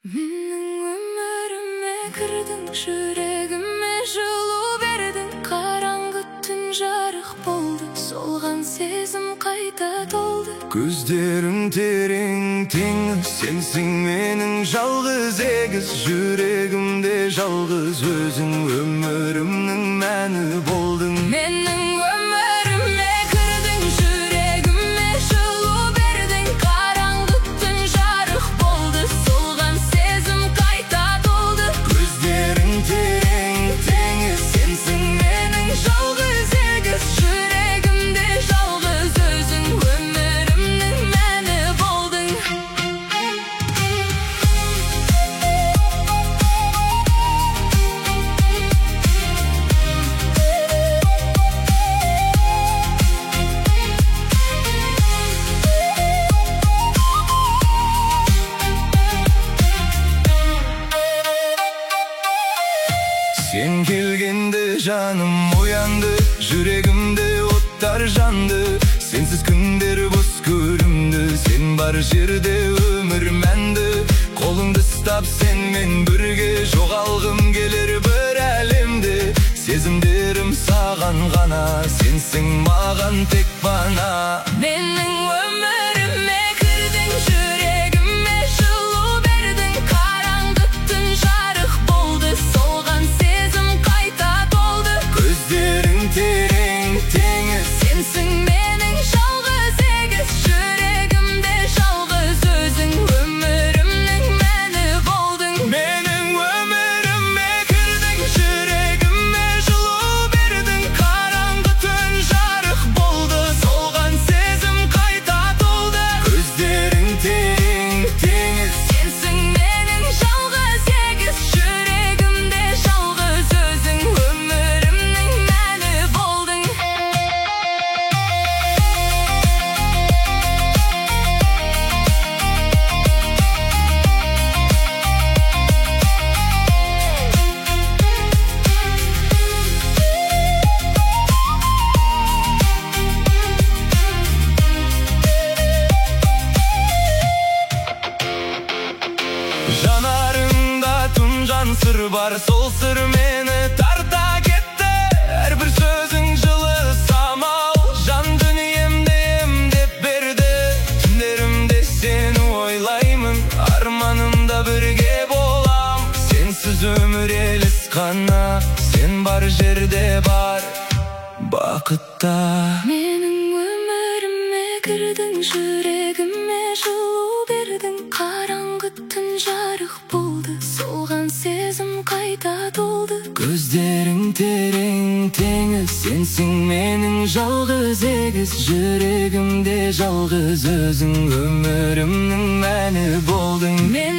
Менің өміріме кірдің, жүрегіме жылу бердің. Қараңғы түн жарық болды, солған сезім қайта толды. Көздерің терең теңіз, сенсің менің жалғыз егіз. Жүрегімде жалғыз өзің, өмірімнің мәні болдың. Менің өміріме кірдің, жүрегіме жылу бердің. Қараңғы түн жарық болды, солған сезім қайта толды. Көздерің терең теңіз, сенсің менің жалғыз егіз. Жүрегімде жалғыз өзің, өмірімнің мәні болдың. Sen келгенде жаным оянды, жүрегімде оттар жанды. Сенсіз күндер бос көрінді, сен бар жерде өмір мәнді. Қолыңды ұстап сенмен бірге жоғалғым келер бір әлемде. Сезімдерім саған ғана, сенсің маған тек пана. Менің өміріме кірдің, жүрегіме жылу бердің. Қараңғы түн жарық болды, солған сезім қайта толды. Көздерің терең теңіз, Сенсің менің жалғыз егіз. Жүрегімде жалғыз өзің, өмірімнің мәні болдың. менің өміріме кірдің, жүрегіме жылу бердің. Қараңғы түн жарық болды, солған сезім қайта толды. Көздерің терең теңіз, Сенсің менің жалғыз егіз. Жүрегімде жалғыз өзің, өмірімнің мәні болдың. жанарыңда тұнжан сыр бар, сол сыр мені тарта кетті. Әрбір сөзің жылы самал, жан дүниемде емдеп берді. Түндерімде сені ойлаймын, арманымда бірге болам. Сенсіз өмір елес қана, сен бар жерде бар бақытта. Менің өміріме кірдің, жүрегіме жылу бердің. Қараңғы түн жарық болды, солған сезім қайта толды. Көздерің терең теңіз, сенсің менің жалғыз егіз. Жүрегімде жалғыз өзің, өмірімнің мәні болдың.